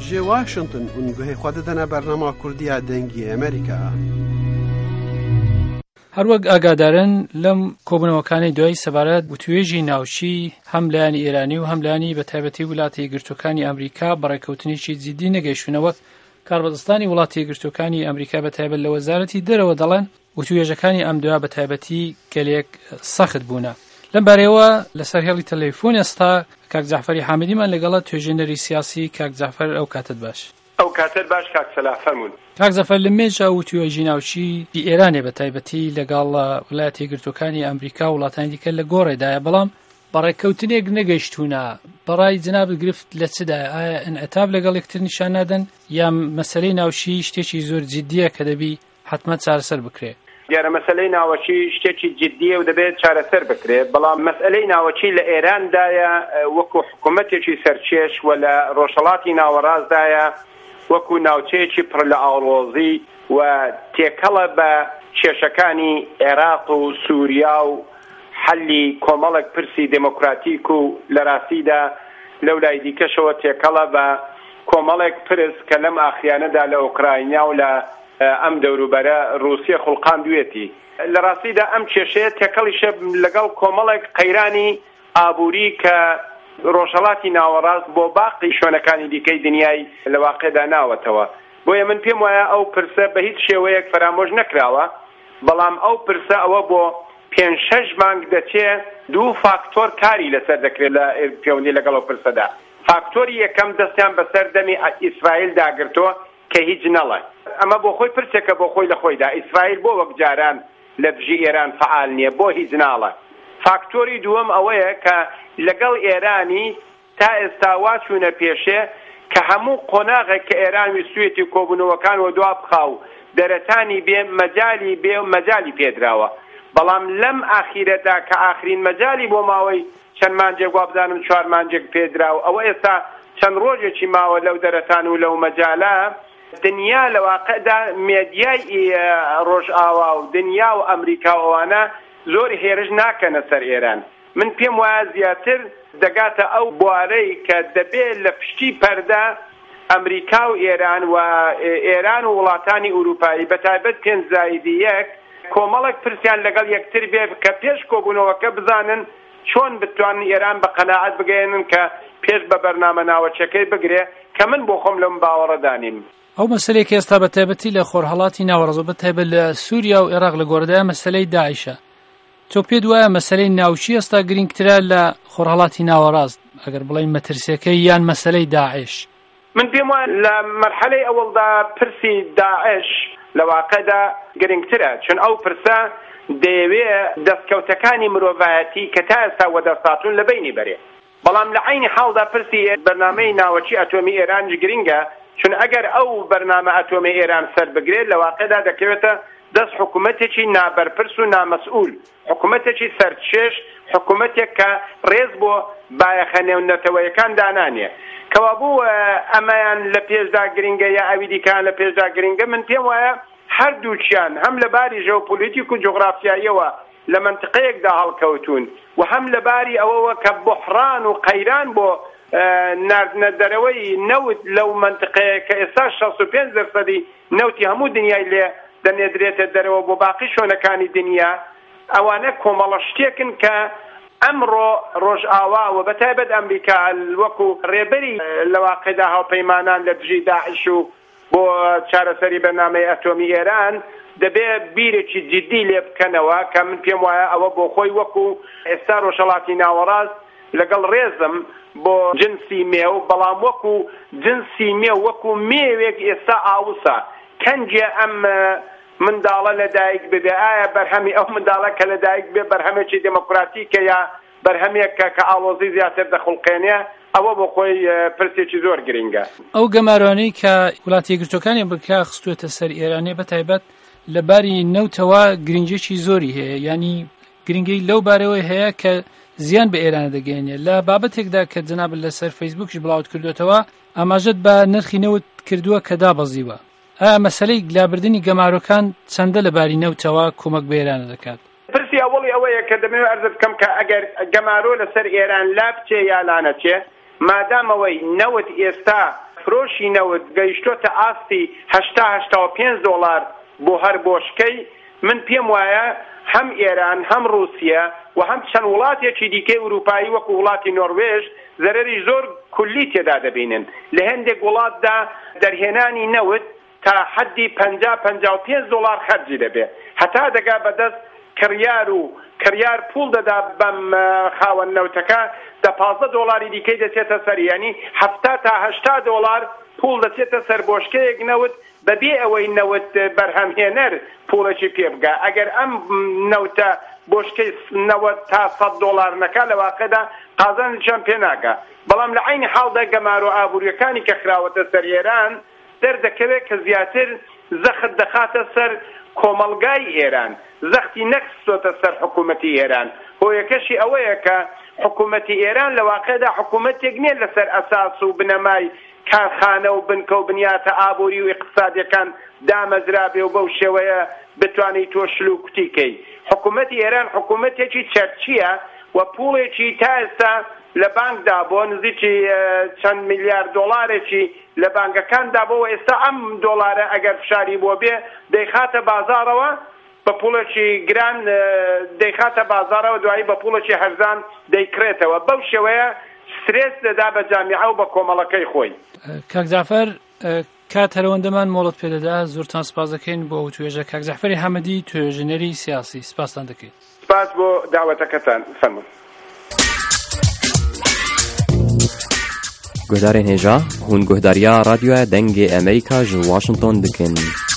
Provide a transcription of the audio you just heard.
ji Washington û guhê xwe didine bernama Kurdiya dengî Amerîka. هەروەک ئاگادارن لەم کۆبوونەوەکانی دوای سەبارەت وتوێژی ناوچی هەم لایەنی ئێرانی و هەم لایەنی بەتایبەتی وڵاتی یەکگرتووەکانی ئەمریکا بەڕێکەوتنێکی جیدی نەگەیشتونەوە کاربەدەستانی وڵاتی یەکگرتووەکانی ئەمریکا بەتایبەت لە وەزارەتی دەرەوە دەڵێن وتوێژەکانی ئەم دوای بەتایبەتی گەلێک سەخت بوونە. لەم بارەیەوە لەسەر هێڵی تەلەفۆن ئێستا کاک جەعفەری حامدیمان لەگەڵە توێژێنەری سیاسی. کاک جەعفەر ئەو کاتت باش. ئەو کاتت باش کاک سەلا فەرموون. کاک جەعفەر لە مێژە وتوێژی ناوچی ئێرانێ بەتایبەتی لەگەڵ وڵاتی یەکگرتووەکانی ئەمریکا و وڵاتانی دیکە لە گۆڕێدایە بەڵام بەڕێکەوتنێک نەگەیشتوونە. بەڕای جناب گرفت لە چدایە؟ ئایا ئینعتاب لەگەڵ یەکتر نیشان نادەن یا مەسەلەی ناوچی شتێکی زۆر جددیە کە دەبی حتممە چارەسەر بکرێ؟ دیارە مەسەلەی ناوەچی شتێکی جددیە و دەبێت چارەسەر بکرێت، بەڵام مەسئلەی ناوەچی لە ئێراندایە وەکو حکوومەتێکی سەرچێش و لە ڕۆژهەڵاتی ناوەڕاستدایە وەکو ناوچەیەکی پڕ لە ئاڵۆزی و تێکەڵە بە کێشەکانی عێراق و سووریا و حەلی کۆمەڵێک پرسی دموکراتیک و لە ڕاستیدا لەو لای دیکەشەوە تێکەڵە بە کۆمەڵێک پرس کە لەم ئاخیانەدا لە ئوکراینیا و لە ئەم دەوروبەرە رووسیا خوڵقان دوێتی. لە ڕاستیدا ئەم کێشەیە تێکەڵیشە لەگەڵ کۆمەڵێک قەیرانی ئابووری کە ڕۆژهەڵاتی ناوەڕاست بۆ باقی شوێنەکانی دیکەی دنیای لە واقعدا ناوەتەوە. بۆیە من پێم وایە ئەو پرسە بە هیچ شێوەیەک فەرامۆژ نەکراوە، بەڵام ئەو پرسە ئەوە بۆ 5-6 مانگ دەچێ دوو فاکتۆر کاری لەسەر دەکرێت لە پەیوەندی لەگەڵ ئەو پرسەدا. فاکتۆری یەکەم دەستیان بەسەر دەمی ئیسرائیل داگرتووە کە هیچ نەڵێ. ئەمە بۆ خۆی پرسێکە بۆ خۆی لە خۆیدا. ئیسرائیل بۆ وەک جاران لە دژی ئێران فعال نییە، بۆ هیچ ناڵە. فاکتۆری دووەم ئەوەیە کە لەگەڵ ئێرانی تا ئێستا واچوونە پێشێ کە هەموو قۆناغێک کە ئێران ویستوێتی کۆبوونەوەکان و دوا بخاو دەرەتانی بێ مەجالی پێدراوە، بەڵام لەم ئاخیرەدا کە ئاخرین مەجالی بۆ ماوەی چەند مانجێک وا بزانم 4 مانجێک پێدراوە، ئەوە ئێستا چەند ڕۆژێکی ماوە لەو دەرەتان و لەو مەجالە دنیا لە واقعدا مێدیای ڕۆژئاوا و دنیا و ئەمریکا ئەوانە زۆر هێرش ناکەنە سەر ئێران. من پێم وایە زیاتر دەگاتە ئەو بوارەی کە دەبێت لە پشتی پەردە ئەمریکا و ئێران و وڵاتانی ئوروپایی بەتایبەت 5+1 کۆمەڵێک پرسیان لەگەڵ یەکتر بێ کە پێش کۆبوونەوەکە بزانن چۆن بتوانن ئێران بە قەناعەت بگەێنن کە پێش بە بەرنامە ناوەچەکەی بگرێ کە من بۆ خۆم لەم باوەڕەدانیم. ئەو مەسەلەیەکی ئێستا بەتایبەتی لە خۆرهەڵاتی ناوەڕاست بەتایبەت لە سووریا و عێراق لە گۆڕەدایە مەسەلەی داعیشە. تۆ پێت وایە مەسەلەی ناوچی ئێستا گرنگترە لە خۆرهەڵاتی ناوەڕاست ئەگەر بڵێین مەترسیەکەی یان مەسەلەی داعش؟ من پێم وایە لە مەرحەلەی ئەوڵدا پرسی داعش لە واقعدا گرنگترە، چون ئەو پرسە دەیەوێت دەستکەوتەکانی مرۆڤایەتی کە تا ئێستا وەدەساتون لە بینی بەرێ، بەڵام لە عینی حاڵدا پرسی بەرنامەی ناوەچی ئەتۆمی ئێرانش گرنگە، چون ئەگەر ئەو بەرنامە ئەتۆمی ئێران سەر بگرێت لە واقعدا دەکەوێتە دەست حکوومەتێکی نابەرپرس و نامەسئول، حکوومەتێکی سەرچێش، حکوومەتێک کە ڕێز بۆ بایەخە نێونەتەوەیەکان دانانیە. کەوابوو ئەمەیان لە پێشدا گرنگە یا ئەوی دیکان لە پێشدا گرنگە. من پێم وایە هەردووچیان هەم لە باری ژێوپۆلیتیک و جوغرافیاییەوە لە منطقەیەکدا هەڵکەوتون و هەم لە باری ئەوەوە کە بحران و قەیران بۆ ناردنە دەرەوەی نەوت لەو منطقەیە کە ئێستا 65% نەوتی هەموو دنیای لێ دەنێدرێتە دەرەوە بۆ باقی شوێنەکانی دنیا. ئەوانە کۆمەڵە شتێکن کە ئەمڕۆ ڕۆژئاوا و بەتایبەت ئەمریکا وەکو ڕێبەری لە واقعدا هاوپەیمانان لە دژی داعش و بۆ چارەسەری بەرنامەی ئەتۆمی ئێران دەبێت بیرێکی جددی لێ بکەنەوە کە من پێم وایە ئەوە بۆ خۆی وەکو ئێستا ڕۆژهەڵاتی ناوەڕاست لەگەڵ ڕێزم بۆ جنسی مێو، بەڵام وەکو جنسی مێو وەکو مێوێک ئێستا ئاوسە کەنجێ ئەم منداڵە لەدایک ببێ، ئایا بەرهەمی ئەو منداڵە کە لەدایک بێ بەرهەمێکی دموکراتیکە یا بەرهەمێکە کە ئاڵۆزی زیاتر دەخڵقێنێ، ئەوە بۆ خۆی پرسێکی زۆر گرنگە. ئەو گەمارانەی کە وڵاتی یەکگرتووەکانی ئەمریکا خستوێتە سەر ئێرانێ بەتایبەت لەباری نەوتەوە گرنگێکی زۆری هەیە، ینی گرنگی لەو بارەوەی هەیە کە زیان بە ئێرانە دەگەێنێ. لە بابەتێکدا کە جناب لەسەر فەیسبووکش بڵاوت کردوێتەوە ئاماژەت بە نرخی نەوت کردووە کە دابەزیوە. ئایا مەسەلەی گلابردنی گەمارۆکان چەندە لەباری نەوتەوە کۆمەک بە ئێرانە دەکات؟ پرسی ئەوڵی ئەوەیە کە دەمەوێت عەرز بکەم کە ئەگەر گەمارۆ لەسەر ئێران لا بچێ یا لا نەچێ، مادام ئەوەی نەوت ئێستا فرۆشی نەوت گەیشتۆتە ئاستی $85 بۆ هەر بۆشکەی من پێم وایە هەم ئێران هەم رووسیا و هەم چەند وڵاتێکی دیکەی ئوروپایی وەکو وڵاتی نۆروێژ زەرەری زۆر کولی تێدا دەبینن لە هەندێک وڵاتدا دەرهێنانی نەوت تا حدی $50-55 خەرجی دەبێت هەتا دەگا بەدەست کڕیار پوڵ دەدا بەم خاوەن نەوتەکە $15 دیکەی دەچێتە سەر یعنی $70-80 پوڵ دەچێتە سەر بۆشکەیەک نەوت بەبێ ئەوەی نەوت بەرهەمهێنەر پوڵێکی پێ بگا ئەگەر ئەم نەوتە بۆشکەی $90-100 نەکا لە واقعدا قازانجیان پێ ناگا بەڵام لە عینی حاڵدا گەمار و ئابوووریەکانی کە خراوەتە سەر ئێران دەردەکەوێت کە زیاتر زەخت دەخاتە سەر کۆمەڵگای ئێران زەختی نەکسۆتە سەر حکوومەتی ئێران هۆیەکەشی ئەوەیە کە حکوومەتی ئێران لە واقعدا حکوومەتێک نیە لەسەر ئەساس و بنەمای کارخانە و بنکە و بنیاتە ئابووری و اقتصادیەکان دامەزرابێ و بەو شێوەیە بتوانێت تۆ شلوکتیکەی حکوومەتی ئێران حکوومەتێکی چەرچیە و پوڵێکی تا ئێستا لە بانکدا بۆ نزیکی چەند $1 ملیارێکی لە بانکەکاندا بۆ ئێستا ئەم دۆلارە ئەگەر فشاری بۆ بێ دەیخاتە بازارەوە بە پوڵێکی گران دەیخاتە بازارەوە دوایی بە پوڵێکی هەرزان دەیکرێتەوە بەو شێوەیە سترێس دەدا بە جامیعە و بە کۆمەڵەکەی خۆی. کاک جعفەر کات هەرەوەندەمان مۆڵەت پێدەدا زۆرتان سپاس دەکەین بۆ توێژە کاک جعفەری حەمەدی توێژنەری سیاسی سپاستان دەکەین. سپاس بۆ داوەتەکەتان فەرموون. گۆدارên hêja hûn guhdariya radyoya dengê Amerîka ji Washington dikin.